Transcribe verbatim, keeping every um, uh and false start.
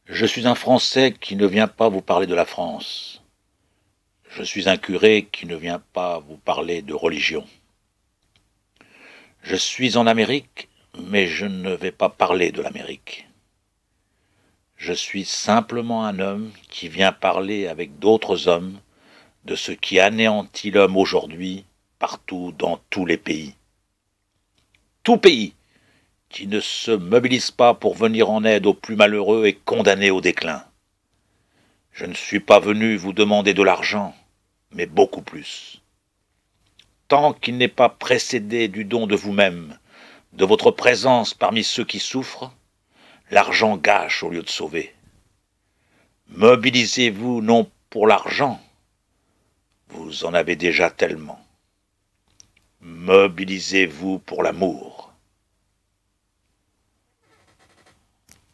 Je suis un Français qui ne vient pas vous parler de la France. Je suis un curé qui ne vient pas vous parler de religion. Je suis en Amérique, mais je ne vais pas parler de l'Amérique. Je suis simplement un homme qui vient parler avec d'autres hommes de ce qui anéantit l'homme aujourd'hui, partout dans tous les pays. Tout pays qui ne se mobilise pas pour venir en aide aux plus malheureux est condamné au déclin. Je ne suis pas venu vous demander de l'argent, mais beaucoup plus. Tant qu'il n'est pas précédé du don de vous-même, de votre présence parmi ceux qui souffrent, l'argent gâche au lieu de sauver. Mobilisez-vous non pour l'argent, vous en avez déjà tellement. Mobilisez-vous pour l'amour.